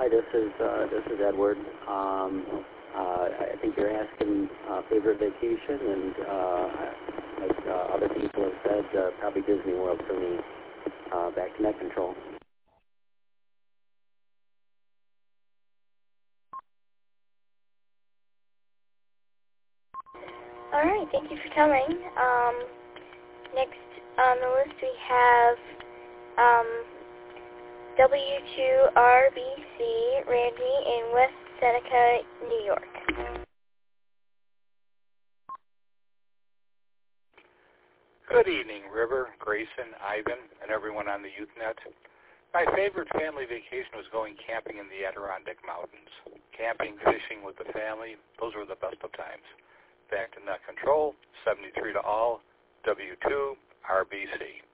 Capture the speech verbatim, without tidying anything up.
Hi, this is uh, this is Edward. Um, uh, I think you're asking uh, favorite vacation, and uh, like uh, other people have said, uh, probably Disney World for me. Uh, back to net control. All right, thank you for coming. Um, next on the list we have um, W two R B C Randy in West Seneca, New York. Good evening, River, Grayson, Ivan, and everyone on the YouthNet. My favorite family vacation was going camping in the Adirondack Mountains. Camping, fishing with the family, those were the best of times. Back to net control, seventy-three to all, W two R B C.